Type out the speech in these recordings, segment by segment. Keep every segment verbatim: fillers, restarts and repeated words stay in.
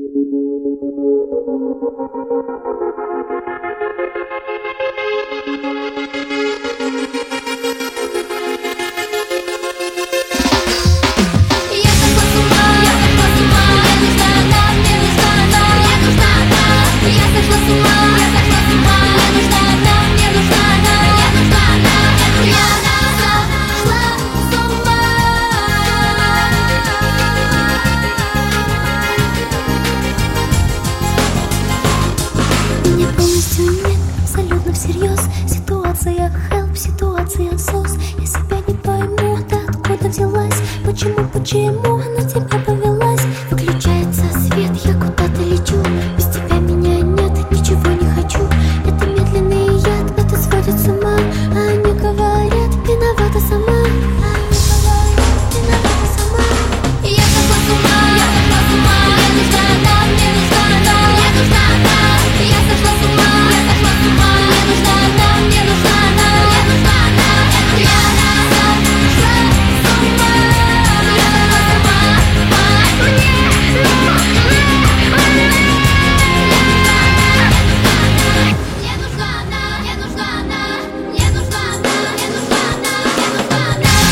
Всерьез. Ситуация help, ситуация сос. Я себя не пойму, ты откуда взялась? Почему, почему на тебя повелась? Выключается свет, я куда-то лечу. Без тебя меня нет, ничего не хочу. Это медленный яд, это сводит с ума. А они говорят, виновата сама. А они говорят, виновата сама. Я сошла с ума, я сошла с ума. Мне нужна она, мне нужна она, мне нужна она. Я сошла с ума, я сошла с ума. Мне нужна она, мне нужна она, мне нужна она. Я сошла с ума, я сошла с ума. Мне нужна она, мне нужна она, мне нужна она, мне нужна она, мне нужна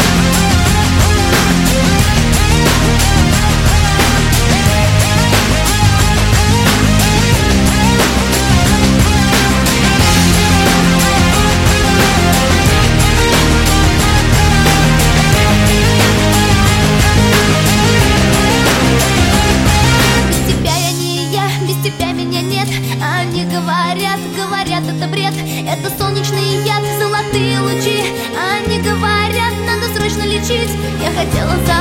Они говорят, говорят, это бред. Это солнечный яд, золотые лучи. Они говорят, надо срочно лечить. Я хотела за